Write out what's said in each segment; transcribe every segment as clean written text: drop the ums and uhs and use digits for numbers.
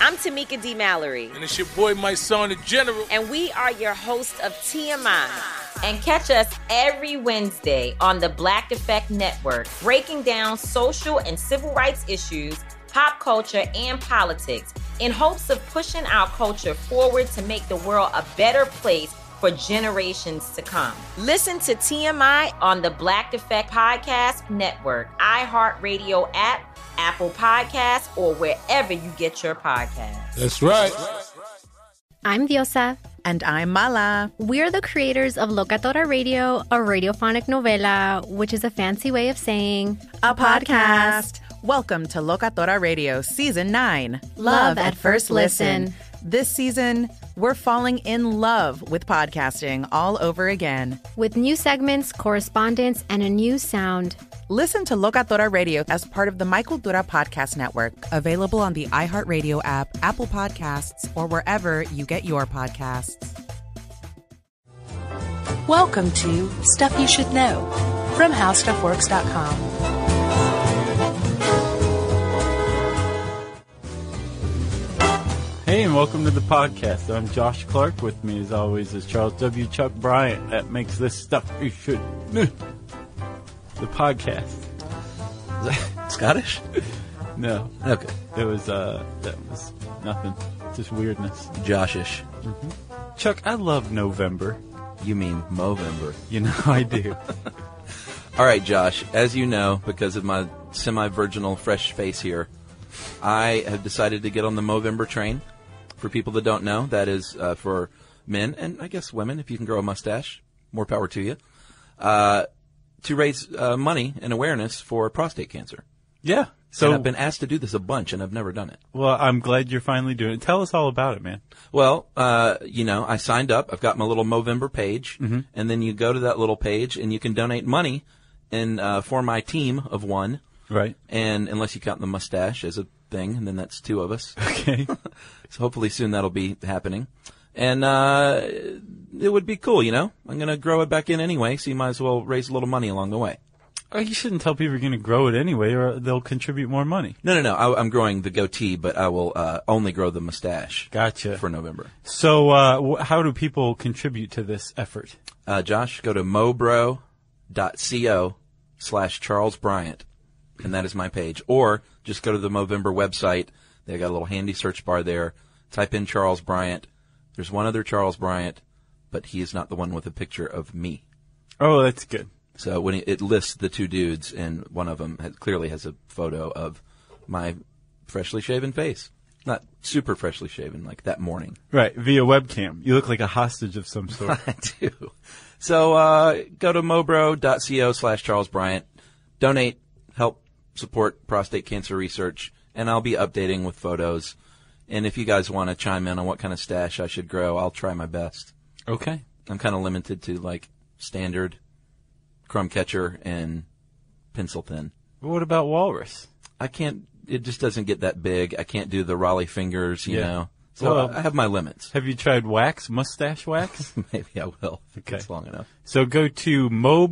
I'm Tamika D. Mallory. And it's your boy, my son, the General. And we are your hosts of TMI. And catch us every Wednesday on the Black Effect Network, breaking down social and civil rights issues, pop culture, and politics in hopes of pushing our culture forward to make the world a better place for generations to come. Listen to TMI on the Black Effect Podcast Network, iHeartRadio app, Apple Podcasts, or wherever you get your podcasts. That's right. I'm Diosa. And I'm Mala. We're the creators of Locatora Radio, a radiophonic novela, which is a fancy way of saying a podcast. Welcome to Locatora Radio Season 9. Love at First Listen. This season, we're falling in love with podcasting all over again. With new segments, correspondence, and a new sound. Listen to Locatora Radio as part of the My Cultura Podcast Network, available on the iHeartRadio app, Apple Podcasts, or wherever you get your podcasts. Welcome to Stuff You Should Know from HowStuffWorks.com. Hey, and welcome to the podcast. I'm Josh Clark. With me, as always, is Charles W. Chuck Bryant. That makes this Stuff You Should Know. The podcast. Is that Scottish? No. Okay. It was, that was nothing. Just weirdness. Joshish. Mm-hmm. Chuck, I love November. You mean Movember. You know I do. All right, Josh. As you know, because of my semi-virginal fresh face here, I have decided to get on the Movember train. For people that don't know, that is for men, and I guess women, if you can grow a mustache, more power to you, to raise money and awareness for prostate cancer. Yeah. So and I've been asked to do this a bunch, and I've never done it. Well, I'm glad you're finally doing it. Tell us all about it, man. Well, I signed up. I've got my little Movember page, and then you go to that little page, and you can donate money for my team of one. Right. And unless you count the mustache as a thing, and then that's two of us. Okay. So hopefully soon that'll be happening. And it would be cool, you know? I'm going to grow it back in anyway, so you might as well raise a little money along the way. Oh, you shouldn't tell people you're going to grow it anyway, or they'll contribute more money. No. I'm growing the goatee, but I will only grow the mustache. Gotcha. For November. So how do people contribute to this effort? Josh, go to mobro.co/Charles Bryant, and that is my page. Or just go to the Movember website. They got a little handy search bar there. Type in Charles Bryant. There's one other Charles Bryant, but he is not the one with a picture of me. Oh, that's good. So when it lists the two dudes, and one of them clearly has a photo of my freshly shaven face. Not super freshly shaven, like that morning. Right, via webcam. You look like a hostage of some sort. I do. So go to mobro.co/Charles Bryant. Donate, help support prostate cancer research, and I'll be updating with photos. And if you guys want to chime in on what kind of stash I should grow, I'll try my best. Okay. I'm kind of limited to, like, standard, crumb catcher, and pencil thin. What about walrus? I can't, it just doesn't get that big. I can't do the Raleigh fingers, you know. So well, I have my limits. Have you tried wax, mustache wax? Maybe I will if it gets long enough. So go to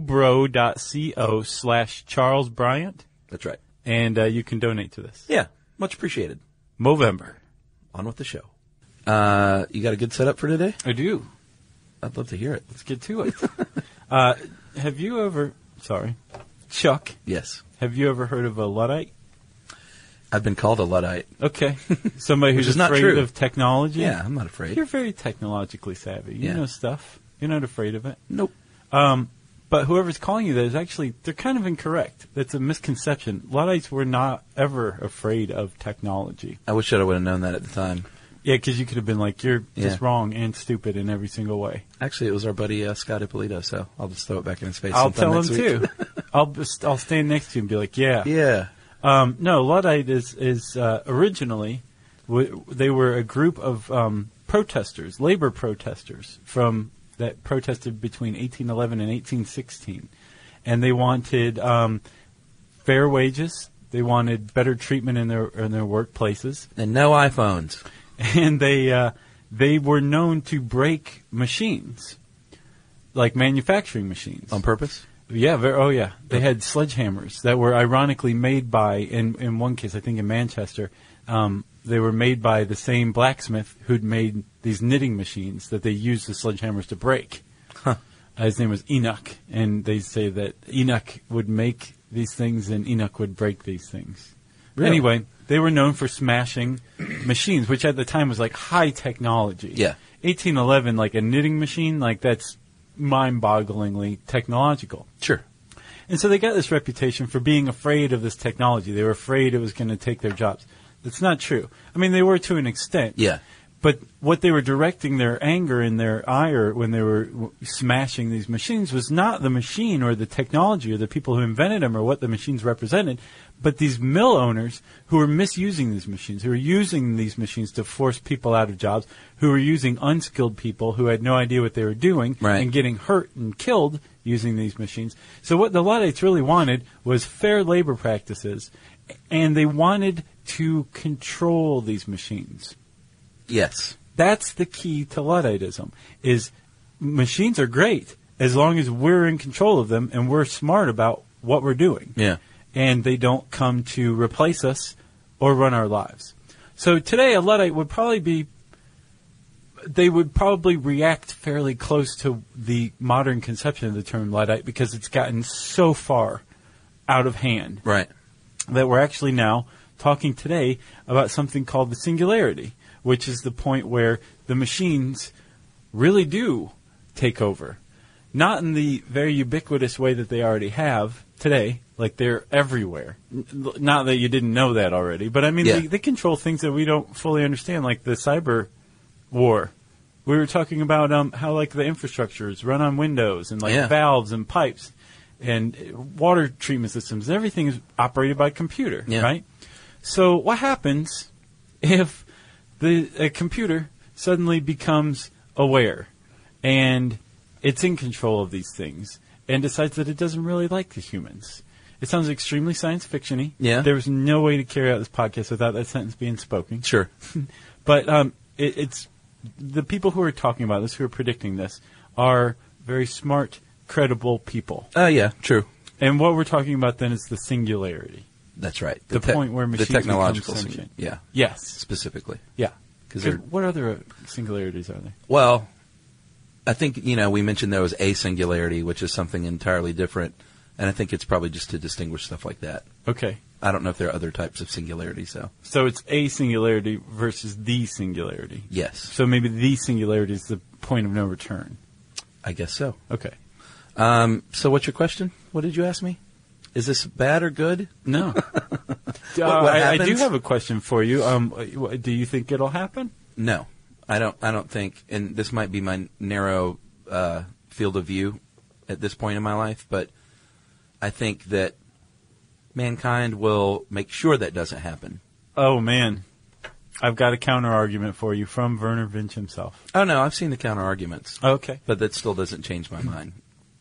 mobro.co/Charles Bryant. That's right. And you can donate to this. Yeah, much appreciated. Movember. On with the show. You got a good setup for today? I do. I'd love to hear it. Let's get to it. Have you ever, Chuck? Yes. Have you ever heard of a Luddite? I've been called a Luddite. Okay. Somebody who's afraid of technology? Yeah, I'm not afraid. You're very technologically savvy. You know stuff. You're not afraid of it. Nope. But whoever's calling you that is actually, they're kind of incorrect. That's a misconception. Luddites were not ever afraid of technology. I wish I would have known that at the time. Yeah, because you could have been like, you're just wrong and stupid in every single way. Actually, it was our buddy Scott Ippolito, so I'll just throw it back in his face. I'll tell him week. too. I'll stand next to you and be like, yeah. Yeah. No, Luddite is originally, they were a group of protesters, labor protesters that protested between 1811 and 1816. And they wanted fair wages. They wanted better treatment in their workplaces. And no iPhones. And they were known to break machines, like manufacturing machines. On purpose? Yeah. They had sledgehammers that were ironically made by, in one case, I think in Manchester, they were made by the same blacksmith who'd made these knitting machines that they used the sledgehammers to break. Huh. His name was Enoch, and they say that Enoch would make these things and Enoch would break these things. Really? Anyway, they were known for smashing machines, which at the time was like high technology. Yeah. 1811, like a knitting machine, like that's mind-bogglingly technological. Sure. And so they got this reputation for being afraid of this technology. They were afraid it was going to take their jobs. That's not true. I mean, they were to an extent. Yeah. But what they were directing their anger and their ire when they were smashing these machines was not the machine or the technology or the people who invented them or what the machines represented, but these mill owners who were misusing these machines, who were using these machines to force people out of jobs, who were using unskilled people who had no idea what they were doing and getting hurt and killed using these machines. So what the Luddites really wanted was fair labor practices, and they wanted to control these machines. Yes. That's the key to Ludditism, is machines are great as long as we're in control of them and we're smart about what we're doing. Yeah. And they don't come to replace us or run our lives. So today a Luddite would probably react fairly close to the modern conception of the term Luddite because it's gotten so far out of hand. Right. That we're actually now talking today about something called the singularity, which is the point where the machines really do take over. Not in the very ubiquitous way that they already have today, like they're everywhere. Not that you didn't know that already, but I mean, they control things that we don't fully understand, like the cyber war. We were talking about how like the infrastructure is run on Windows and like valves and pipes and water treatment systems. Everything is operated by computer, right? So what happens if a computer suddenly becomes aware and it's in control of these things and decides that it doesn't really like the humans? It sounds extremely science fiction-y. Yeah. There was no way to carry out this podcast without that sentence being spoken. Sure. But it's the people who are talking about this, who are predicting this, are very smart, credible people. Oh, yeah, true. And what we're talking about then is the singularity. That's right. The point where machines the technological become sentient. Yeah. Yes. Specifically. Yeah. Because what other singularities are there? Well, I think, we mentioned there was a singularity, which is something entirely different, and I think it's probably just to distinguish stuff like that. Okay. I don't know if there are other types of singularities, though. So it's a singularity versus the singularity. Yes. So maybe the singularity is the point of no return. I guess so. Okay. So what's your question? What did you ask me? Is this bad or good? No. I do have a question for you. Do you think it'll happen? No, I don't think, and this might be my narrow field of view at this point in my life, but I think that mankind will make sure that doesn't happen. Oh, man. I've got a counter-argument for you from Werner Vinch himself. Oh, no, I've seen the counter-arguments. Okay. But that still doesn't change my mind.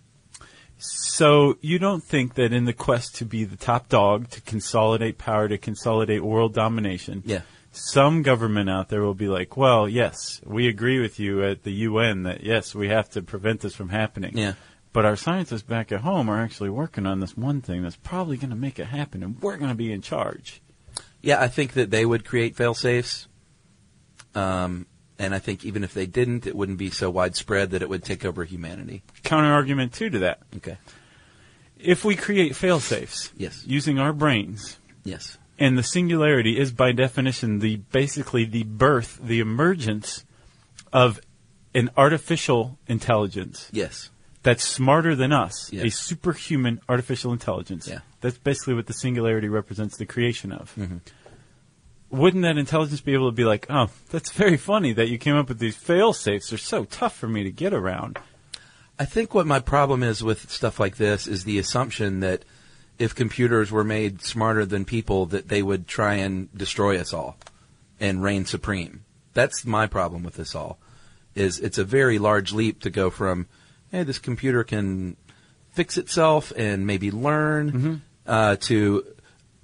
So you don't think that in the quest to be the top dog, to consolidate power, to consolidate world domination, some government out there will be like, well, yes, we agree with you at the UN that, yes, we have to prevent this from happening. Yeah. But our scientists back at home are actually working on this one thing that's probably going to make it happen, and we're going to be in charge. Yeah, I think that they would create fail-safes. And I think even if they didn't, it wouldn't be so widespread that it would take over humanity. Counter-argument, too, to that. Okay. If we create fail-safes using our brains, and the singularity is, by definition, basically the birth, the emergence of an artificial intelligence that's smarter than us, a superhuman artificial intelligence. Yeah. That's basically what the singularity represents the creation of. Mm-hmm. Wouldn't that intelligence be able to be like, oh, that's very funny that you came up with these fail-safes. They're so tough for me to get around. I think what my problem is with stuff like this is the assumption that if computers were made smarter than people, that they would try and destroy us all and reign supreme. That's my problem with this all. It's a very large leap to go from, hey, this computer can fix itself and maybe learn, to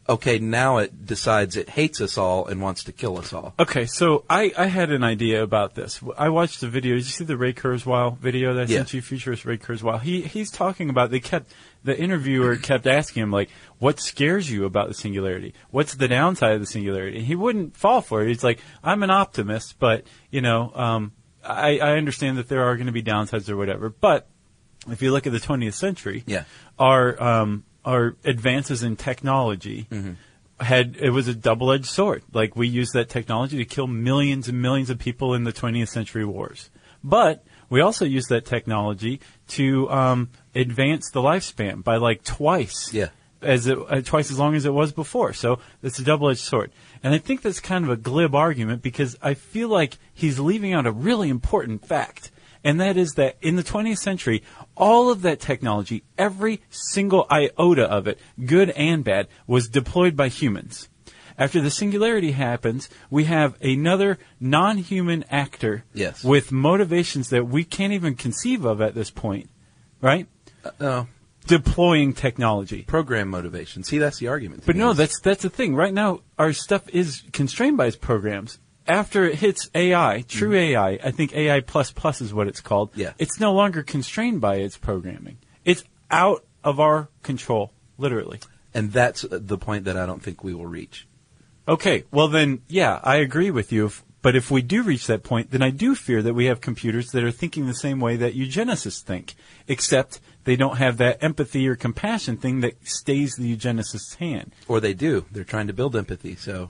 okay, now it decides it hates us all and wants to kill us all. Okay, so I had an idea about this. I watched the video. Did you see the Ray Kurzweil video that I sent you? Futurist Ray Kurzweil. He's talking about, the interviewer kept asking him, like, what scares you about the singularity? What's the downside of the singularity? And he wouldn't fall for it. He's like, I'm an optimist, but, I understand that there are going to be downsides or whatever. But if you look at the 20th century, our advances in technology it was a double-edged sword. Like, we used that technology to kill millions and millions of people in the 20th century wars. But we also used that technology to advance the lifespan by like twice. Yeah. Twice as long as it was before. So it's a double-edged sword. And I think that's kind of a glib argument because I feel like he's leaving out a really important fact. And that is that in the 20th century, all of that technology, every single iota of it, good and bad, was deployed by humans. After the singularity happens, we have another non-human actor with motivations that we can't even conceive of at this point, right? Deploying technology. Program motivation. See, that's the argument. But no, that's the thing. Right now, our stuff is constrained by its programs. After it hits AI, true AI, I think AI++ is what it's called, it's no longer constrained by its programming. It's out of our control, literally. And that's the point that I don't think we will reach. Okay, well then, yeah, I agree with you. But if we do reach that point, then I do fear that we have computers that are thinking the same way that eugenicists think, except they don't have that empathy or compassion thing that stays the eugenicist's hand. Or they do. They're trying to build empathy, so...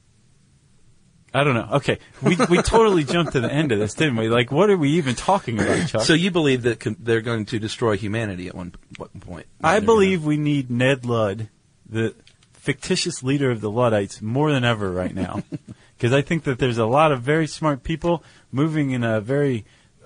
I don't know. Okay, we totally jumped to the end of this, didn't we? Like, what are we even talking about, Chuck? So you believe that they're going to destroy humanity at one point? I believe we need Ned Ludd, the fictitious leader of the Luddites, more than ever right now. Because I think that there's a lot of very smart people moving in a very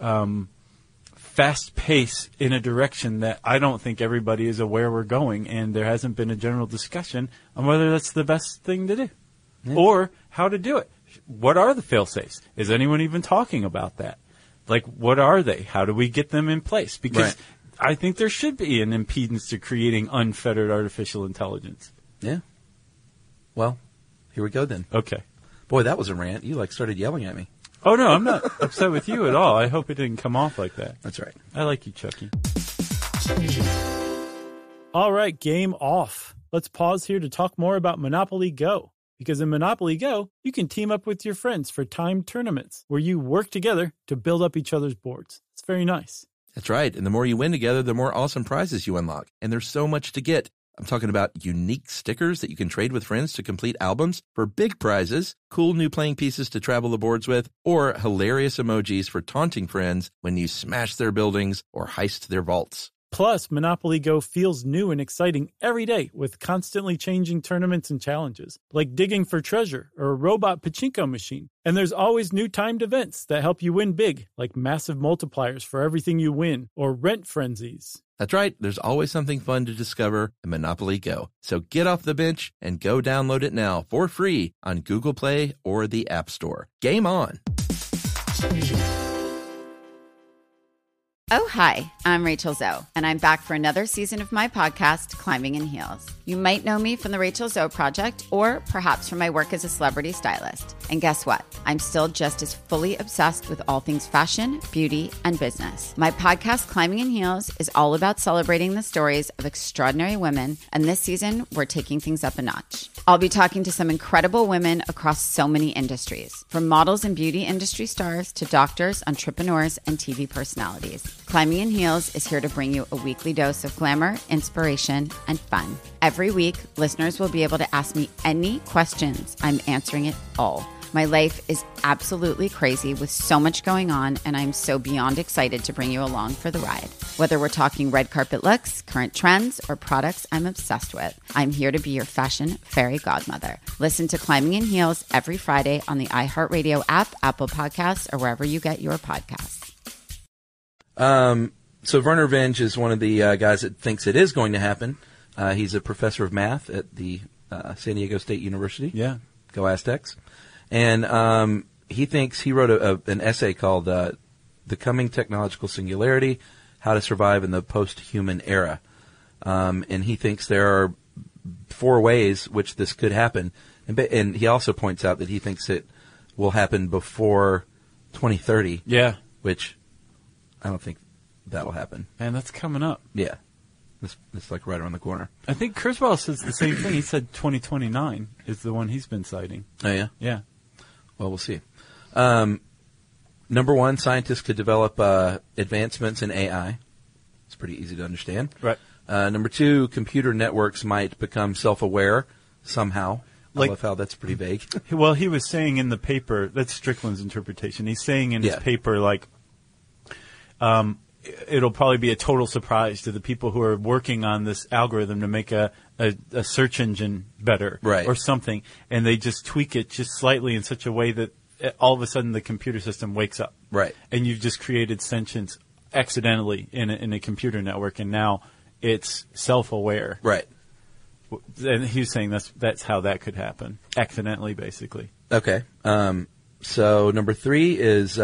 fast pace in a direction that I don't think everybody is aware we're going, and there hasn't been a general discussion on whether that's the best thing to do or how to do it. What are the fail-safes? Is anyone even talking about that? Like, what are they? How do we get them in place? Because I think there should be an impedance to creating unfettered artificial intelligence. Yeah. Well, here we go then. Okay. Boy, that was a rant. You, started yelling at me. Oh, no, I'm not upset with you at all. I hope it didn't come off like that. That's right. I like you, Chucky. All right, game off. Let's pause here to talk more about Monopoly Go. Because in Monopoly Go, you can team up with your friends for timed tournaments where you work together to build up each other's boards. It's very nice. That's right. And the more you win together, the more awesome prizes you unlock. And there's so much to get. I'm talking about unique stickers that you can trade with friends to complete albums for big prizes, cool new playing pieces to travel the boards with, or hilarious emojis for taunting friends when you smash their buildings or heist their vaults. Plus, Monopoly Go feels new and exciting every day with constantly changing tournaments and challenges, like digging for treasure or a robot pachinko machine. And there's always new timed events that help you win big, like massive multipliers for everything you win or rent frenzies. That's right. There's always something fun to discover in Monopoly Go. So get off the bench and go download it now for free on Google Play or the App Store. Game on! Oh, hi, I'm Rachel Zoe, and I'm back for another season of my podcast, Climbing in Heels. You might know me from the Rachel Zoe Project, or perhaps from my work as a celebrity stylist. And guess what? I'm still just as fully obsessed with all things fashion, beauty, and business. My podcast, Climbing in Heels, is all about celebrating the stories of extraordinary women, and this season, we're taking things up a notch. I'll be talking to some incredible women across so many industries, from models and beauty industry stars to doctors, entrepreneurs, and TV personalities. Climbing in Heels is here to bring you a weekly dose of glamour, inspiration, and fun. Every week, listeners will be able to ask me any questions. I'm answering it all. My life is absolutely crazy with so much going on, and I'm so beyond excited to bring you along for the ride. Whether we're talking red carpet looks, current trends, or products I'm obsessed with, I'm here to be your fashion fairy godmother. Listen to Climbing in Heels every Friday on the iHeartRadio app, Apple Podcasts, or wherever you get your podcasts. So Werner Vinge is one of the guys that thinks it is going to happen. He's a professor of math at the San Diego State University. Yeah. Go Aztecs. And he thinks he wrote an essay called The Coming Technological Singularity, How to Survive in the Post-Human Era. And he thinks there are 4 ways which this could happen. And he also points out that he thinks it will happen before 2030. Yeah. Which I don't think that'll happen. And that's coming up. Yeah. It's like right around the corner. I think Kurzweil says the same thing. He said 2029 is the one he's been citing. Oh, yeah? Yeah. Well, we'll see. Number 1, scientists could develop advancements in AI. It's pretty easy to understand. Right. Number 2, computer networks might become self-aware somehow. I love how that's pretty vague. Well, he was saying in the paper, that's Strickland's interpretation. He's saying in his paper, like, it'll probably be a total surprise to the people who are working on this algorithm to make a search engine better, right, or something, and they just tweak it just slightly in such a way that all of a sudden the computer system wakes up. Right. And you've just created sentience accidentally in a computer network, and now it's self-aware. Right. And he was saying that's how that could happen, accidentally, basically. Okay. So number 3 is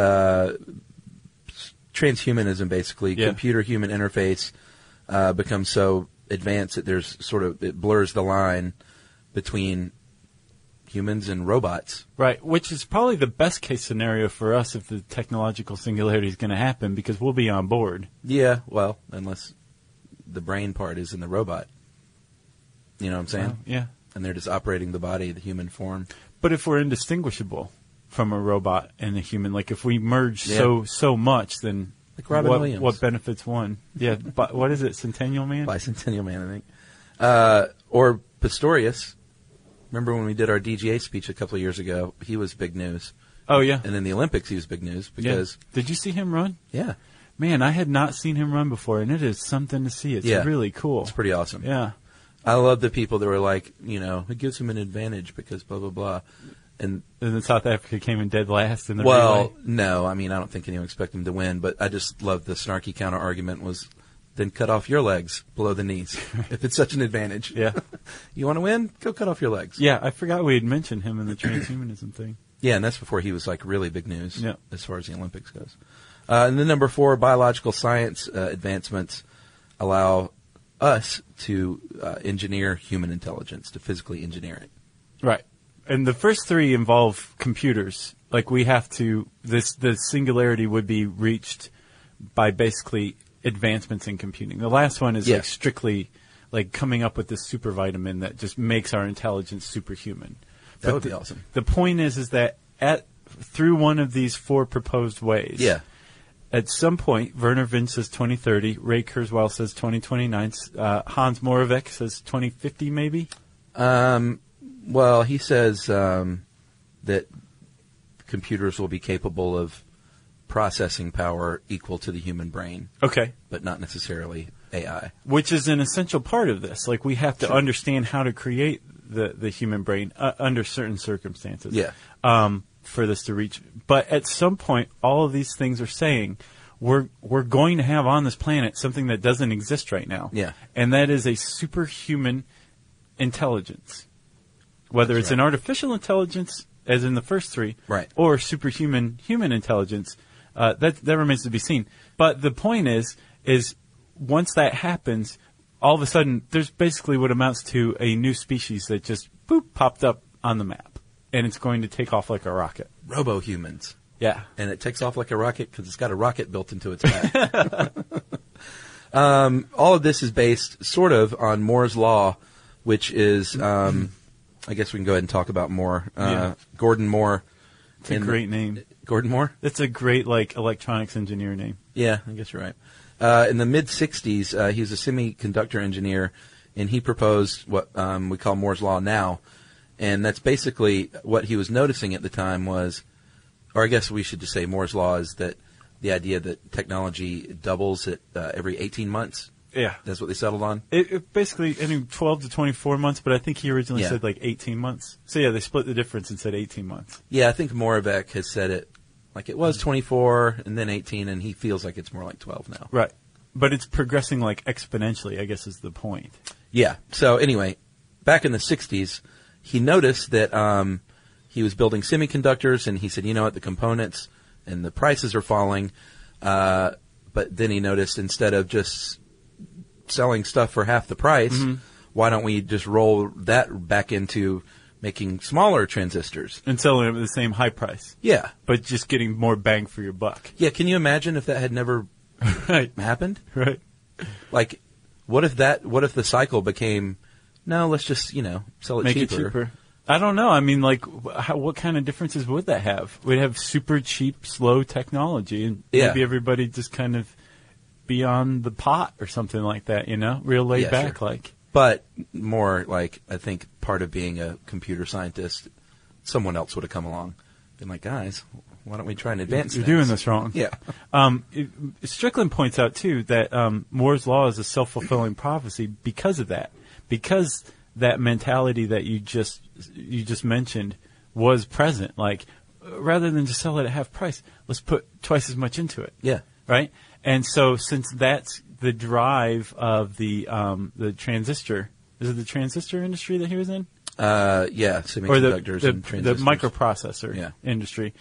transhumanism, basically. Yeah. Computer-human interface becomes so advanced that it blurs the line between humans and robots. Right, which is probably the best case scenario for us if the technological singularity is going to happen, because we'll be on board. Yeah, well, unless the brain part is in the robot. You know what I'm saying? Yeah. And they're just operating the body, the human form. But if we're indistinguishable from a robot and a human, like if we merge so much, then like Robin Williams. What benefits one? Yeah, but what is it, Centennial Man? Bicentennial Man, I think. Or Pistorius. Remember when we did our DGA speech a couple of years ago? He was big news. Oh, yeah. And in the Olympics, he was big news because... Yeah. Did you see him run? Yeah. Man, I had not seen him run before, and it is something to see. It's really cool. It's pretty awesome. Yeah. I love the people that were like, it gives him an advantage because blah, blah, blah. And then South Africa came in dead last in the relay. Well, no, I mean, I don't think anyone expected him to win, but I just love the snarky counter-argument was, then cut off your legs below the knees, if it's such an advantage. Yeah. You want to win? Go cut off your legs. Yeah, I forgot we had mentioned him in the transhumanism thing. Yeah, and that's before he was like really big news yeah. as far as the Olympics goes. And then number 4, biological science advancements allow us to engineer human intelligence, to physically engineer it. Right. And the first 3 involve computers. Like we have to, the singularity would be reached by basically advancements in computing. The last one is like strictly like coming up with this super vitamin that just makes our intelligence superhuman. That would be awesome. The point is that through one of these 4 proposed ways, at some point, Werner Vinge says 2030, Ray Kurzweil says 2029, Hans Moravec says 2050 maybe? Well, he says that computers will be capable of processing power equal to the human brain. Okay. But not necessarily AI. Which is an essential part of this. Like, we have to understand how to create the human brain under certain circumstances. Yeah. For this to reach. But at some point, all of these things are saying we're going to have on this planet something that doesn't exist right now. Yeah. And that is a superhuman intelligence. Whether it's an artificial intelligence, as in the first 3, or superhuman human intelligence, that remains to be seen. But the point is once that happens, all of a sudden, there's basically what amounts to a new species that just popped up on the map. And it's going to take off like a rocket. Robo-humans. Yeah. And it takes off like a rocket because it's got a rocket built into its back. All of this is based sort of on Moore's Law, which is, I guess we can go ahead and talk about Moore. Gordon Moore. It's a great name. Gordon Moore? It's a great, electronics engineer name. Yeah, I guess you're right. In the mid-'60s, he was a semiconductor engineer, and he proposed what we call Moore's Law now. And that's basically what he was noticing at the time was, or I guess we should just say Moore's Law is that the idea that technology doubles at every 18 months. Yeah. That's what they settled on? It basically, 12 to 24 months, but I think he originally said 18 months. So yeah, they split the difference and said 18 months. Yeah, I think Moravec has said it like it was 24 and then 18, and he feels like it's more like 12 now. Right. But it's progressing exponentially, I guess is the point. Yeah. So anyway, back in the 60s, he noticed that he was building semiconductors, and he said, you know what, the components and the prices are falling. But then he noticed instead of just selling stuff for half the price, why don't we just roll that back into making smaller transistors and selling them at the same high price? Yeah. But just getting more bang for your buck. Yeah, can you imagine if that had never happened? Right. Like, what if the cycle became, no, let's just, sell it Make cheaper. it cheaper. I don't know. I mean, like, what kind of differences would that have? We'd have super cheap, slow technology, and maybe everybody just kind of be on the pot or something like that, real laid back, sure. like. But more like, I think part of being a computer scientist, someone else would have come along, been like, guys, why don't we try and advance You're things? doing this wrong. Yeah. Strickland points out too that Moore's law is a self-fulfilling prophecy because of that. Because that mentality that you just mentioned was present. Like, rather than just sell it at half price, let's put twice as much into it. Yeah. Right? And so since that's the drive of the transistor, is it the transistor industry that he was in? Yeah, semiconductors and transistors. The microprocessor industry.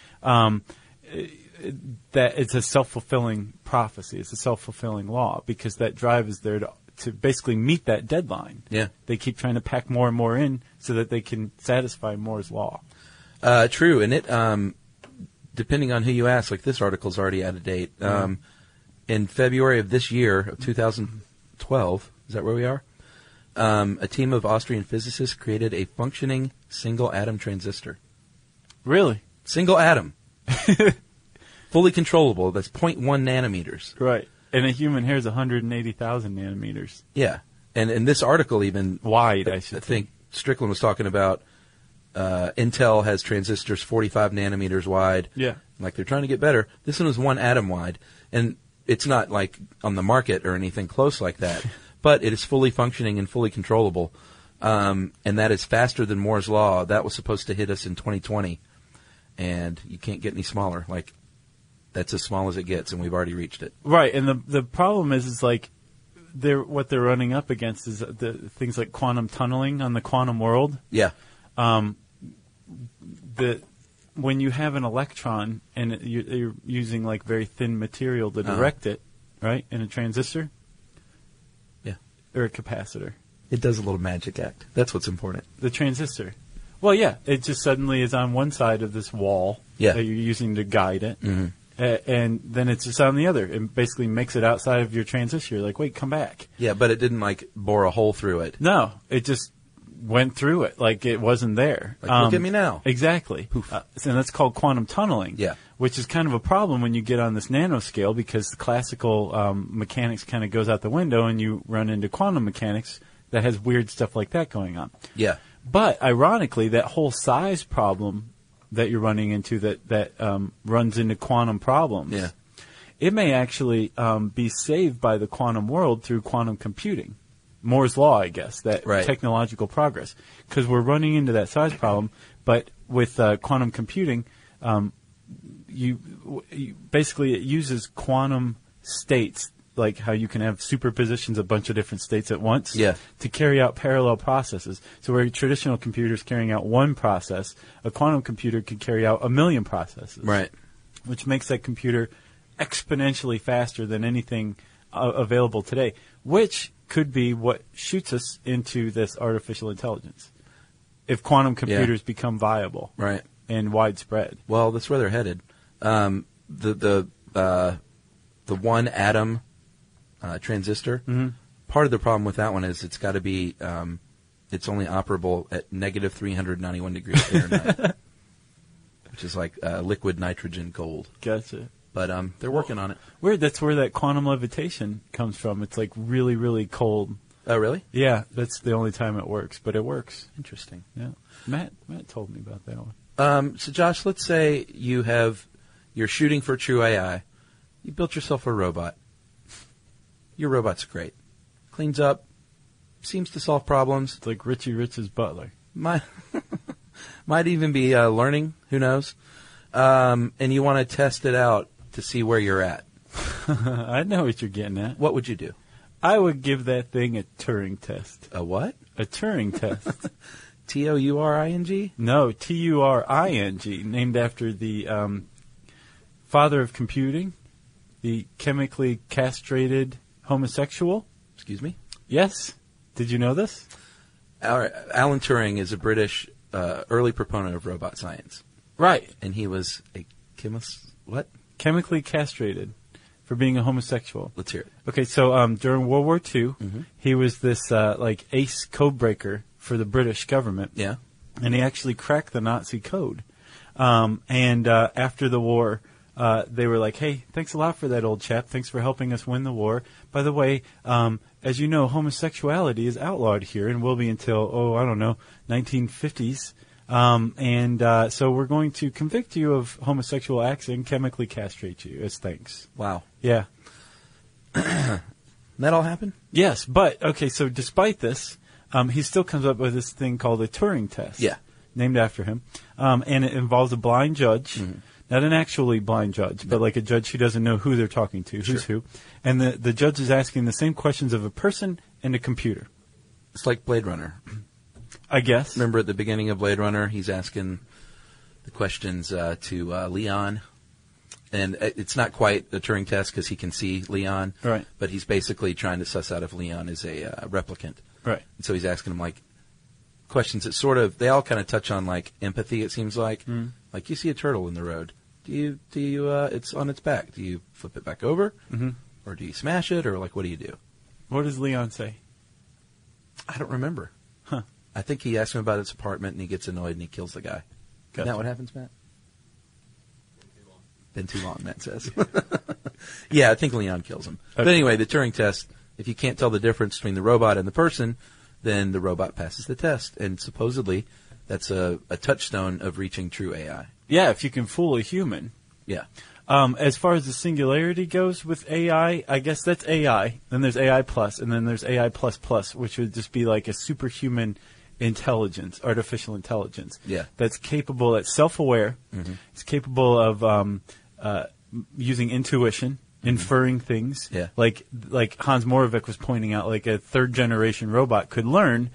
That it's a self-fulfilling prophecy. It's a self-fulfilling law because that drive is there to basically meet that deadline. Yeah. They keep trying to pack more and more in so that they can satisfy Moore's law. True, and it depending on who you ask, like this article's already out of date. In February of this year, of 2012, is that where we are? A team of Austrian physicists created a functioning single-atom transistor. Really? Single atom. Fully controllable. That's 0.1 nanometers. Right. And a human hair is 180,000 nanometers. Yeah. And in this article even... Wide, I think Strickland was talking about Intel has transistors 45 nanometers wide. Yeah. Like they're trying to get better. This one was 1 atom wide. And it's not like on the market or anything close like that. But it is fully functioning and fully controllable. And that is faster than Moore's law. That was supposed to hit us in 2020. And you can't get any smaller. Like, that's as small as it gets, and we've already reached it. Right, and the problem is like what they're running up against is the things like quantum tunneling on the quantum world. Yeah. When you have an electron and you're using like very thin material to direct it, right, in a transistor. Yeah. Or a capacitor. It does a little magic act. That's what's important. The transistor. Well, yeah, it just suddenly is on one side of this wall that you're using to guide it, and then it's just on the other. It basically makes it outside of your transistor. You're like, wait, come back. Yeah, but it didn't, like, bore a hole through it. No, it just went through it like it wasn't there. Like, look at me now. Exactly. And that's called quantum tunneling, which is kind of a problem when you get on this nanoscale because the classical mechanics kind of goes out the window and you run into quantum mechanics that has weird stuff like that going on. Yeah. But ironically, that whole size problem that you're running into that runs into quantum problems, it may actually be saved by the quantum world through quantum computing. Moore's law, I guess, that technological progress. Because we're running into that size problem, but with quantum computing, you basically it uses quantum states, like how you can have superpositions of a bunch of different states at once to carry out parallel processes. So where traditional computers carrying out one process, a quantum computer can carry out 1 million processes. Right. Which makes that computer exponentially faster than anything available today, which could be what shoots us into this artificial intelligence if quantum computers become viable and widespread. Well, that's where they're headed. The 1 atom transistor. Part of the problem with that one is it's got to be it's only operable at negative 391 degrees Fahrenheit, which is like liquid nitrogen gold. Gotcha. But they're working on it. Weird. That's where that quantum levitation comes from. It's like really, really cold. Oh, really? Yeah, that's the only time it works, but it works. Interesting. Yeah. Matt told me about that one. So, Josh, let's say you're shooting for true AI. You built yourself a robot. Your robot's great. Cleans up, seems to solve problems. It's like Richie Rich's butler. Might even be learning, who knows. And you want to test it out to see where you're at. I know what you're getting at. What would you do? I would give that thing a Turing test. A what? A Turing test. Touring? No, Turing, named after the father of computing, the chemically castrated homosexual. Excuse me? Yes. Did you know this? Alan Turing is a British early proponent of robot science. Right. And he was a chemist. What? Chemically castrated for being a homosexual. Let's hear it. Okay, so during World War II, he was this ace codebreaker for the British government. Yeah. And he actually cracked the Nazi code. And after the war, they were like, hey, thanks a lot for that, old chap. Thanks for helping us win the war. By the way, as you know, homosexuality is outlawed here and will be until, 1950s. So we're going to convict you of homosexual acts and chemically castrate you as thanks. Wow. Yeah. That all happened? Yes, but, okay, so despite this, he still comes up with this thing called the Turing test. Yeah. Named after him. And it involves a blind judge, not an actually blind judge, but like a judge who doesn't know who they're talking to, who's who. And the judge is asking the same questions of a person and a computer. It's like Blade Runner. I guess. Remember at the beginning of Blade Runner, he's asking the questions to Leon. And it's not quite a Turing test because he can see Leon. Right. But he's basically trying to suss out if Leon is a replicant. Right. And so he's asking him, like, questions that sort of, they all kind of touch on, like, empathy, it seems like. Like, you see a turtle in the road. Do you, it's on its back. Do you flip it back over? Or do you smash it? Or, like, what do you do? What does Leon say? I don't remember. Huh. I think he asks him about his apartment, and he gets annoyed, and he kills the guy. Gotcha. Isn't that what happens, Matt? Been too long, Matt says. Yeah, I think Leon kills him. Okay. But anyway, the Turing test, if you can't tell the difference between the robot and the person, then the robot passes the test. And supposedly, that's a touchstone of reaching true AI. Yeah, if you can fool a human. Yeah. As far as the singularity goes with AI, I guess that's AI. Then there's AI plus, and then there's AI plus plus, which would just be like a superhuman intelligence, artificial intelligence. Yeah. That's capable, that's self-aware. It's capable of using intuition, inferring things. Yeah. Like Hans Moravec was pointing out, like a third-generation robot could learn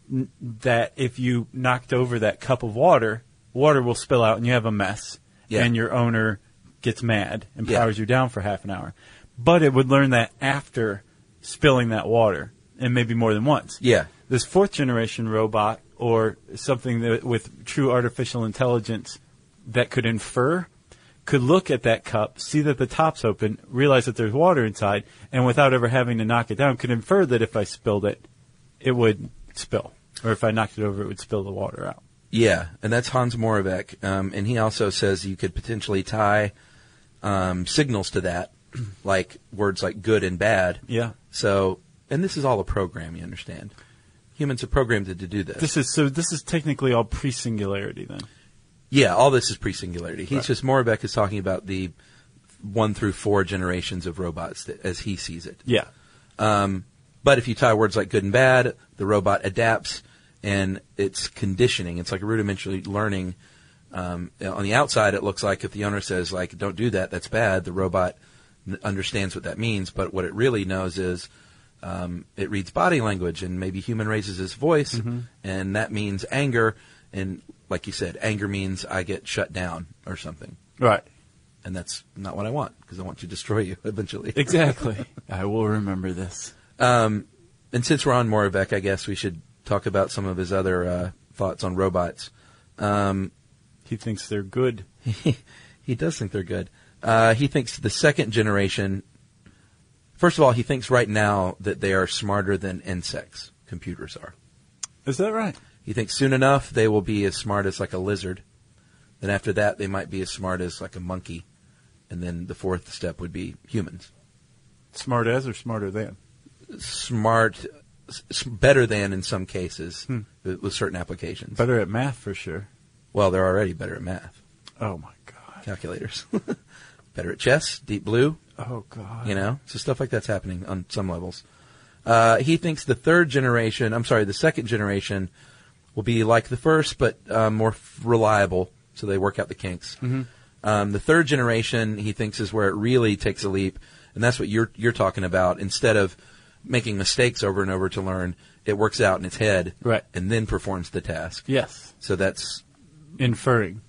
that if you knocked over that cup of water, water will spill out and you have a mess. Yeah. And your owner gets mad and powers you down for half an hour. But it would learn that after spilling that water, and maybe more than once. Yeah. This fourth-generation robot, or something that, with true artificial intelligence that could infer, could look at that cup, see that the top's open, realize that there's water inside, and without ever having to knock it down, could infer that if I spilled it, it would spill. Or if I knocked it over, it would spill the water out. Yeah, and that's Hans Moravec. And he also says you could potentially tie signals to that, like words like good and bad. Yeah. So, and this is all a program, you understand. Humans are programmed to do this. This is technically all pre-singularity then. Yeah, all this is pre-singularity. He's Right. just, Moravec is talking about the 1 through 4 generations of robots that, as he sees it. Yeah. But if you tie words like good and bad, the robot adapts, and it's conditioning. It's like rudimentary learning. On the outside, it looks like if the owner says, like, don't do that, that's bad, the robot understands what that means. But what it really knows is it reads body language, and maybe human raises his voice, and that means anger. And like you said, anger means I get shut down or something. Right. And that's not what I want, because I want to destroy you eventually. Exactly. I will remember this. And since we're on Moravec, I guess we should talk about some of his other thoughts on robots. He thinks they're good. He does think they're good. He thinks the second generation, first of all, he thinks right now that they are smarter than insects, computers are. Is that right? He thinks soon enough they will be as smart as like a lizard. Then after that they might be as smart as like a monkey. And then the fourth step would be humans. Smart as or smarter than? Smart, better than in some cases with certain applications. Better at math for sure. Well, they're already better at math. Oh my God. Calculators. Better at chess, Deep Blue. Oh God. You know, so stuff like that's happening on some levels. He thinks the second generation will be like the first, but more reliable, so they work out the kinks. The third generation, he thinks, is where it really takes a leap, and that's what you're talking about. Instead of making mistakes over and over to learn, it works out in its head, right, and then performs the task. Yes. So that's inferring.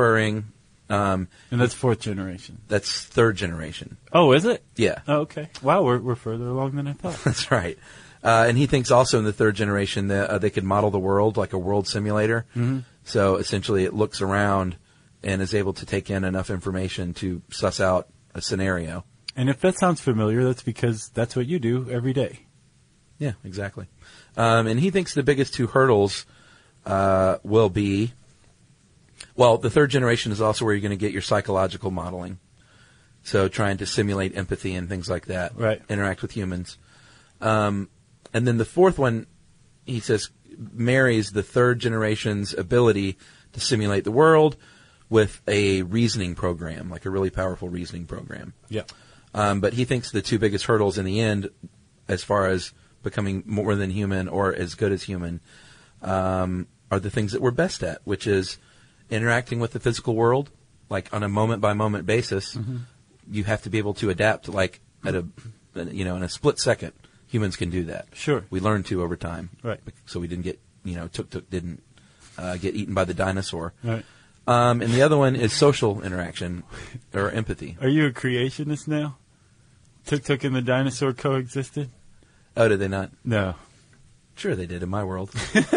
And that's fourth generation. That's third generation. Oh, is it? Yeah. Oh, okay. Wow, we're further along than I thought. That's right. And he thinks also in the third generation that they could model the world like a world simulator. Mm-hmm. So essentially it looks around and is able to take in enough information to suss out a scenario. And if that sounds familiar, that's because that's what you do every day. Yeah, exactly. And he thinks the biggest two hurdles will be, well, the third generation is also where you're going to get your psychological modeling. So trying to simulate empathy and things like that. Right. Interact with humans. And then the fourth one, he says, marries the third generation's ability to simulate the world with a reasoning program, like a really powerful reasoning program. Yeah. But he thinks the two biggest hurdles in the end, as far as becoming more than human or as good as human, are the things that we're best at, which is interacting with the physical world, like on a moment-by-moment basis. Mm-hmm. You have to be able to adapt, like at in a split second. Humans can do that. Sure. We learned to over time. Right. So we didn't get, Tuk-Tuk didn't get eaten by the dinosaur. Right. And the other one is social interaction or empathy. Are you a creationist now? Tuk-Tuk and the dinosaur coexisted? Oh, did they not? No. Sure they did in my world.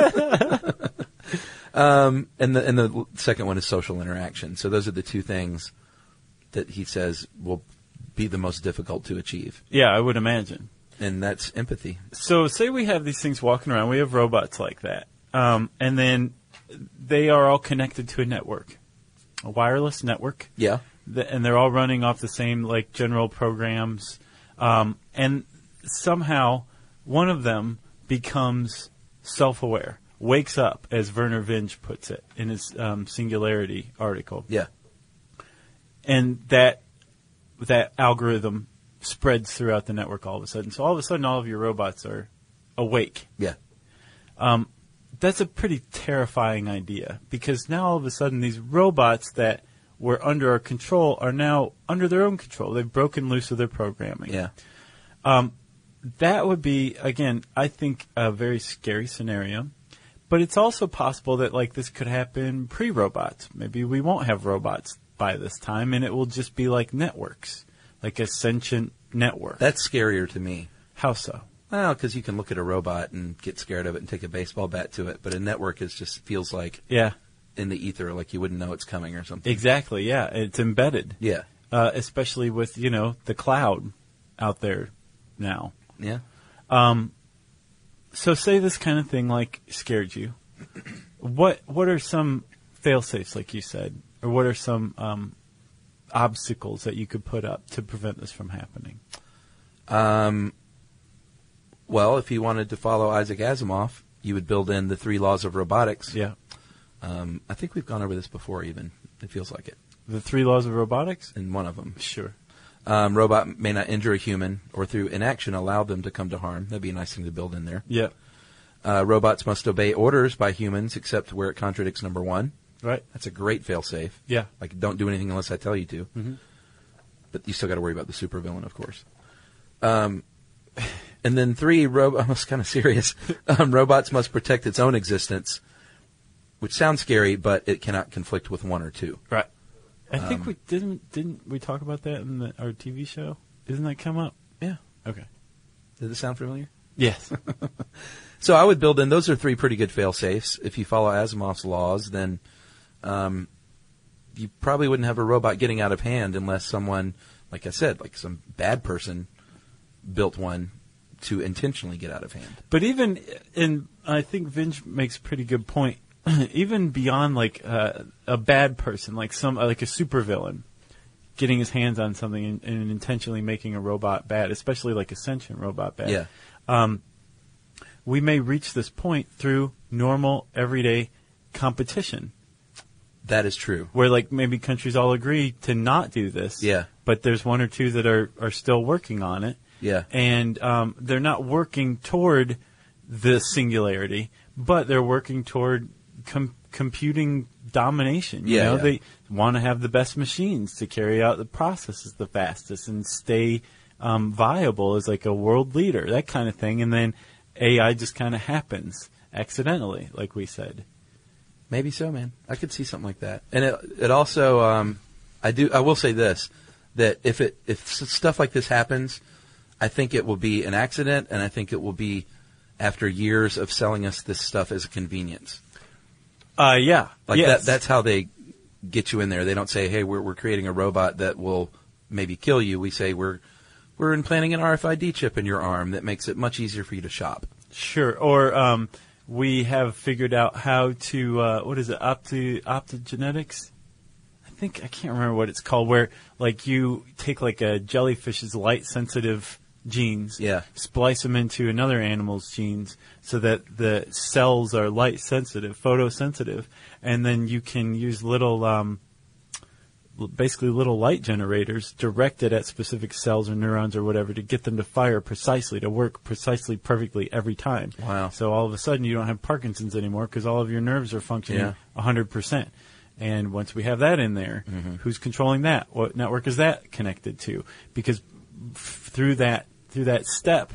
And the second one is social interaction. So those are the two things that he says will be the most difficult to achieve. Yeah, I would imagine. And that's empathy. So say we have these things walking around. We have robots like that. And then they are all connected to a network, a wireless network. Yeah. And they're all running off the same, like, general programs. And somehow one of them becomes self-aware, wakes up, as Werner Vinge puts it in his Singularity article. Yeah. And that algorithm spreads throughout the network all of a sudden. So all of a sudden, all of your robots are awake. Yeah. That's a pretty terrifying idea, because now all of a sudden these robots that were under our control are now under their own control. They've broken loose of their programming. Yeah. That would be, again, I think, a very scary scenario. But it's also possible that, like, this could happen pre-robots. Maybe we won't have robots by this time, and it will just be like networks, like a sentient network. That's scarier to me. How so? Well, because you can look at a robot and get scared of it and take a baseball bat to it, but a network just feels like in the ether, like you wouldn't know it's coming or something. Exactly, yeah. It's embedded. Yeah. Especially with, the cloud out there now. Yeah. So say this kind of thing, like, scared you. What are some fail-safes, like you said? Or what are some obstacles that you could put up to prevent this from happening? Well, if you wanted to follow Isaac Asimov, you would build in the 3 laws of robotics. Yeah. I think we've gone over this before even. It feels like it. The 3 laws of robotics? In one of them. Sure. Robot may not injure a human or through inaction allow them to come to harm. That'd be a nice thing to build in there. Yeah. Robots must obey orders by humans except where it contradicts number 1. Right. That's a great fail-safe. Yeah. Like, don't do anything unless I tell you to. Mm-hmm. But you still got to worry about the supervillain, of course. And then 3, almost kind of serious. Robots must protect its own existence, which sounds scary, but it cannot conflict with 1 or 2. Right. I think we didn't we talk about that in our TV show? Doesn't that come up? Yeah. Okay. Did it sound familiar? Yes. So I would build in, those are 3 pretty good fail-safes. If you follow Asimov's laws, then you probably wouldn't have a robot getting out of hand unless someone, like I said, like some bad person built one to intentionally get out of hand. But even, and I think Vinge makes a pretty good point, even beyond like a bad person, like a supervillain, getting his hands on something and intentionally making a robot bad, especially like a sentient robot bad. Yeah. We may reach this point through normal, everyday competition. That is true. Where like maybe countries all agree to not do this. Yeah. But there's 1 or 2 that are still working on it. Yeah. And they're not working toward the singularity, but they're working toward computing domination. You know, they want to have the best machines to carry out the processes the fastest and stay viable as like a world leader, that kind of thing. And then AI just kind of happens accidentally, like we said. Maybe so, man. I could see something like that. And it also, I will say this, that if stuff like this happens, I think it will be an accident, and I think it will be after years of selling us this stuff as a convenience. Yeah. Like yes. that's how they get you in there. They don't say, hey, we're creating a robot that will maybe kill you. We say we're implanting an RFID chip in your arm that makes it much easier for you to shop. Sure. Or we have figured out how to, what is it, optogenetics? I can't remember what it's called, where like you take like a jellyfish's light-sensitive genes, splice them into another animal's genes so that the cells are light-sensitive, photosensitive, and then you can use little, basically little light generators directed at specific cells or neurons or whatever to get them to fire precisely, to work precisely, perfectly every time. Wow. So all of a sudden you don't have Parkinson's anymore because all of your nerves are functioning 100%. And once we have that in there, who's controlling that? What network is that connected to? Because through that step,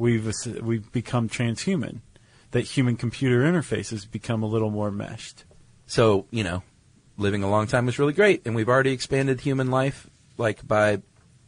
we've become transhuman. That human-computer interfaces become a little more meshed. So, living a long time is really great, and we've already expanded human life like by,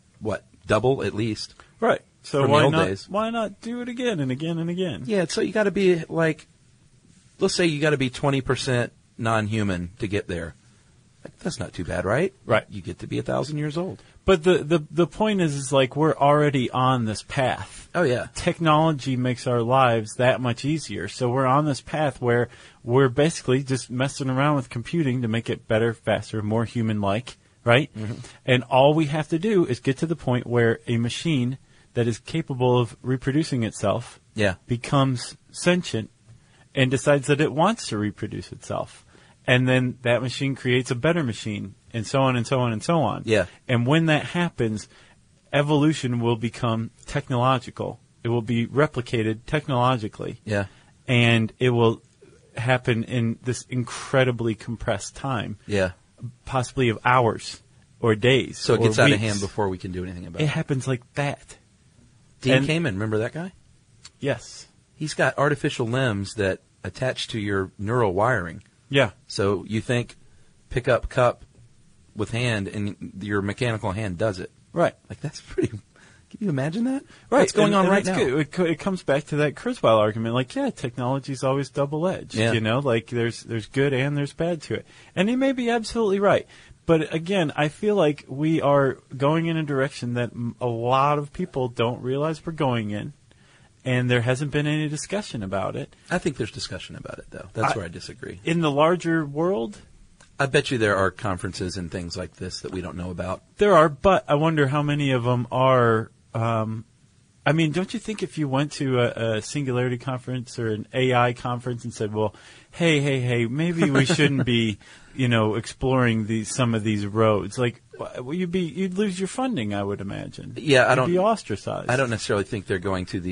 double at least. Right. So from the old days. Why not do it again and again and again? Yeah, so you got to be like, let's say you got to be 20% non-human to get there. That's not too bad, right? Right. You get to be 1,000 years old. But the point is like we're already on this path. Oh, yeah. Technology makes our lives that much easier. So we're on this path where we're basically just messing around with computing to make it better, faster, more human-like, right? Mm-hmm. And all we have to do is get to the point where a machine that is capable of reproducing itself becomes sentient and decides that it wants to reproduce itself. And then that machine creates a better machine, and so on and so on and so on. Yeah. And when that happens, evolution will become technological. It will be replicated technologically. Yeah. And it will happen in this incredibly compressed time. Yeah. Possibly of hours or days. So it gets or out weeks. of hand before we can do anything about it. It happens like that. Dean Kamen, remember that guy? Yes. He's got artificial limbs that attach to your neural wiring. Yeah. So you think, pick up cup with hand, and your mechanical hand does it. Right. Like, that's pretty... Can you imagine that? Right. What's going on right now? Good. It comes back to that Kurzweil argument. Like, technology's always double-edged. Yeah. Like there's good and there's bad to it. And he may be absolutely right. But again, I feel like we are going in a direction that a lot of people don't realize we're going in. And there hasn't been any discussion about it. I think there's discussion about it, though. That's where I disagree. In the larger world? I bet you there are conferences and things like this that we don't know about. There are, but I wonder how many of them are... don't you think if you went to a Singularity conference or an AI conference and said, well, hey, maybe we shouldn't be, exploring some of these roads, like, you'd lose your funding, I would imagine. Yeah, You'd be ostracized. I don't necessarily think they're going to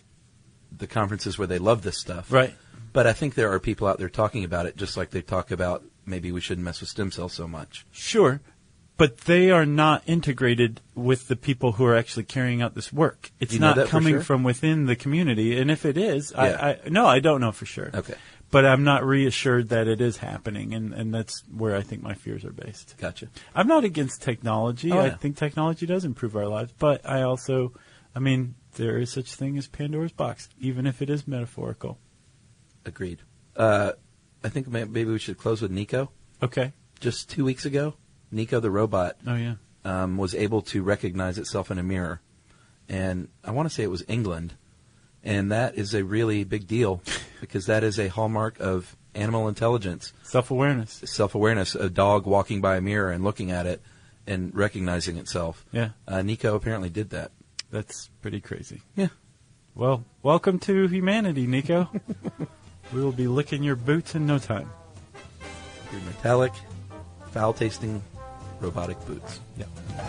the conferences where they love this stuff. Right. But I think there are people out there talking about it, just like they talk about maybe we shouldn't mess with stem cells so much. Sure. But they are not integrated with the people who are actually carrying out this work. It's not coming from within the community. And if it is, I don't know for sure. Okay. But I'm not reassured that it is happening, and that's where I think my fears are based. Gotcha. I'm not against technology. Oh, yeah. I think technology does improve our lives. But I also, there is such thing as Pandora's box, even if it is metaphorical. Agreed. I think maybe we should close with Nico. Okay. Just 2 weeks ago, Nico the robot was able to recognize itself in a mirror. And I want to say it was England. And that is a really big deal because that is a hallmark of animal intelligence. Self-awareness. A dog walking by a mirror and looking at it and recognizing itself. Yeah. Nico apparently did that. That's pretty crazy. Yeah. Well, welcome to humanity, Nico. We will be licking your boots in no time. Your metallic, foul-tasting robotic boots. Yeah.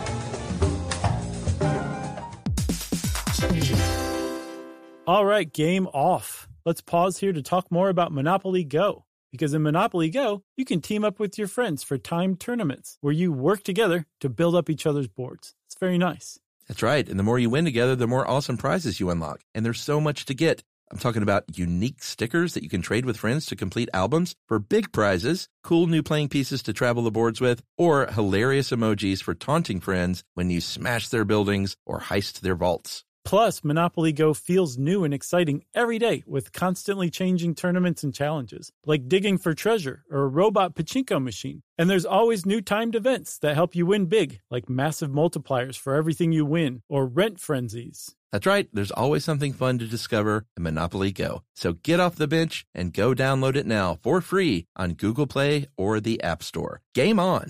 All right, game off. Let's pause here to talk more about Monopoly Go. Because in Monopoly Go, you can team up with your friends for timed tournaments where you work together to build up each other's boards. It's very nice. That's right. And the more you win together, the more awesome prizes you unlock. And there's so much to get. I'm talking about unique stickers that you can trade with friends to complete albums for big prizes, cool new playing pieces to travel the boards with, or hilarious emojis for taunting friends when you smash their buildings or heist their vaults. Plus, Monopoly Go feels new and exciting every day with constantly changing tournaments and challenges, like digging for treasure or a robot pachinko machine. And there's always new timed events that help you win big, like massive multipliers for everything you win or rent frenzies. That's right. There's always something fun to discover in Monopoly Go. So get off the bench and go download it now for free on Google Play or the App Store. Game on.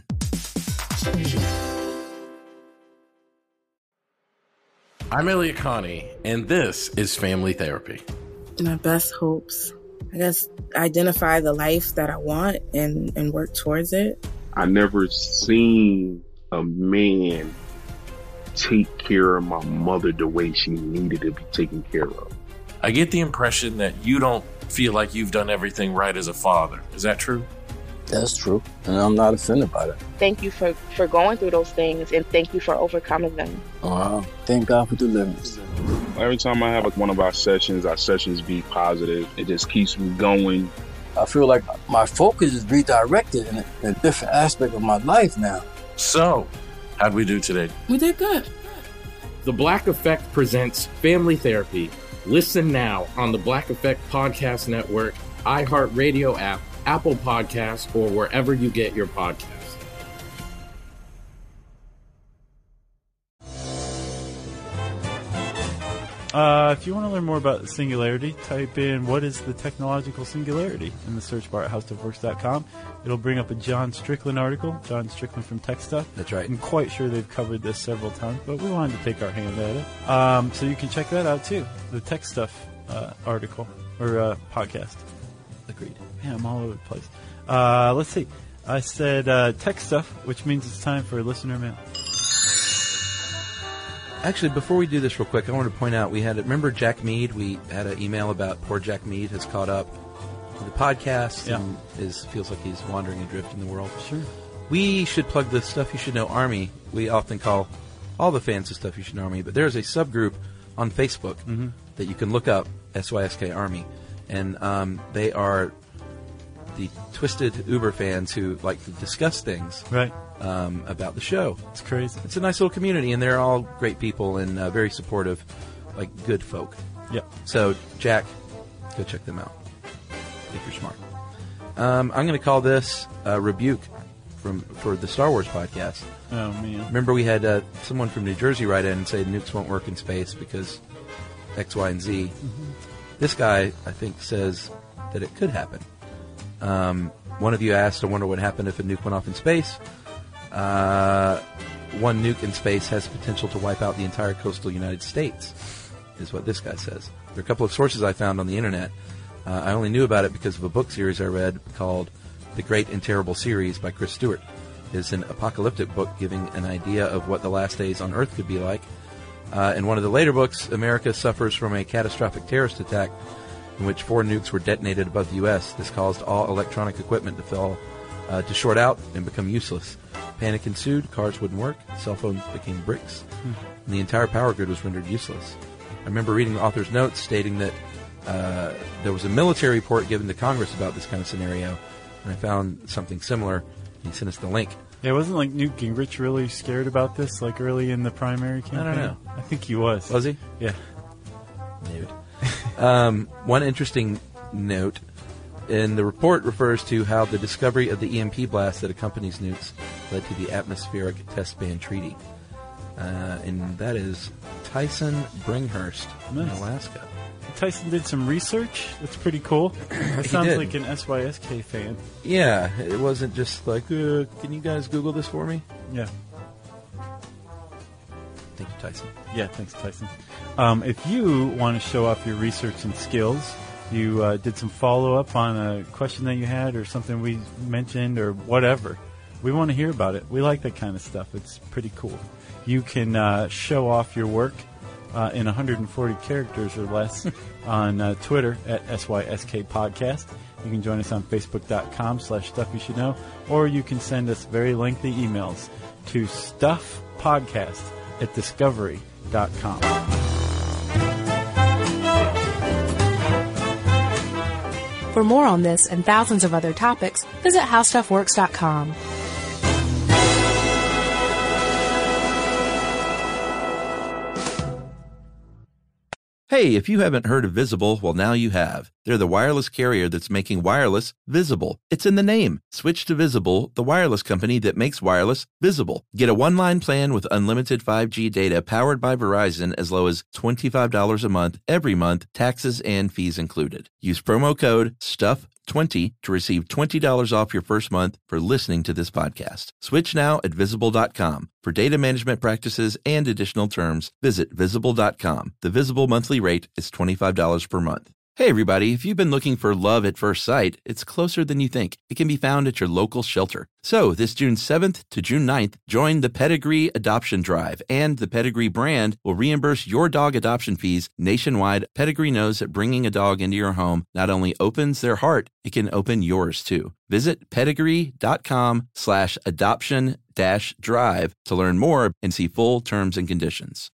I'm Elliot Connie, and this is Family Therapy. My best hopes, I guess, identify the life that I want and work towards it. I never seen a man take care of my mother the way she needed to be taken care of. I get the impression that you don't feel like you've done everything right as a father. Is that true? That's true, and I'm not offended by that. Thank you for going through those things, and thank you for overcoming them. Thank God for deliverance. Every time I have one of our sessions be positive. It just keeps me going. I feel like my focus is redirected in a different aspect of my life now. So, how'd we do today? We did good. The Black Effect presents Family Therapy. Listen now on the Black Effect Podcast Network, iHeartRadio app, Apple Podcasts, or wherever you get your podcasts. If you want to learn more about the singularity, type in "what is the technological singularity" in the search bar at howstuffworks.com. It'll bring up a John Strickland article. John Strickland from Tech Stuff. That's right. I'm quite sure they've covered this several times, but we wanted to take our hand at it. So you can check that out too. The Tech Stuff article or podcast. Agreed. Yeah, I'm all over the place. Let's see. I said Tech Stuff, which means it's time for listener mail. Actually, before we do this real quick, I want to point out remember Jack Mead? We had an email about poor Jack Mead has caught up with the podcast and feels like he's wandering adrift in the world. Sure. We should plug the Stuff You Should Know Army. We often call all the fans of Stuff You Should Know Army, but there's a subgroup on Facebook that you can look up, SYSK Army, and they are the twisted Uber fans who like to discuss things about the show. It's crazy. It's a nice little community, and they're all great people and very supportive, like good folk. Yeah. So, Jack, go check them out if you're smart. I'm going to call this a rebuke for the Star Wars podcast. Oh, man. Remember we had someone from New Jersey write in and say nukes won't work in space because X, Y, and Z. This guy, I think, says that it could happen. One of you asked, I wonder what happened if a nuke went off in space. One nuke in space has potential to wipe out the entire coastal United States, is what this guy says. There are a couple of sources I found on the internet. I only knew about it because of a book series I read called The Great and Terrible Series by Chris Stewart. It's an apocalyptic book giving an idea of what the last days on Earth could be like. In one of the later books, America suffers from a catastrophic terrorist attack in which 4 nukes were detonated above the U.S. This caused all electronic equipment to short out and become useless. Panic ensued, cars wouldn't work, cell phones became bricks, and the entire power grid was rendered useless. I remember reading the author's notes stating that there was a military report given to Congress about this kind of scenario, and I found something similar. He sent us the link. Yeah, wasn't like Newt Gingrich really scared about this, like early in the primary campaign? I don't know. I think he was. Was he? Yeah. Maybe. One interesting note in the report refers to how the discovery of the EMP blast that accompanies nukes led to the Atmospheric Test Ban Treaty. And that is Tyson Bringhurst in Alaska. Tyson did some research. That's pretty cool. That sounds like an SYSK fan. Yeah, it wasn't just like, can you guys Google this for me? Yeah. Thank you, Tyson. Yeah, thanks, Tyson. If you want to show off your research and skills, you did some follow-up on a question that you had or something we mentioned or whatever, we want to hear about it. We like that kind of stuff. It's pretty cool. You can show off your work in 140 characters or less on Twitter at SYSK Podcast. You can join us on Facebook.com/StuffYouShouldKnow, or you can send us very lengthy emails to stuffpodcast@discovery.com. For more on this and thousands of other topics, visit HowStuffWorks.com. Hey, if you haven't heard of Visible, well, now you have. They're the wireless carrier that's making wireless visible. It's in the name. Switch to Visible, the wireless company that makes wireless visible. Get a one-line plan with unlimited 5G data powered by Verizon as low as $25 a month every month, taxes and fees included. Use promo code STUFF20 to receive $20 off your first month for listening to this podcast. Switch now at Visible.com. For data management practices and additional terms, visit Visible.com. The Visible monthly rate is $25 per month. Hey everybody, if you've been looking for love at first sight, it's closer than you think. It can be found at your local shelter. So this June 7th to June 9th, join the Pedigree Adoption Drive, and the Pedigree brand will reimburse your dog adoption fees nationwide. Pedigree knows that bringing a dog into your home not only opens their heart, it can open yours too. Visit pedigree.com/adoption-drive to learn more and see full terms and conditions.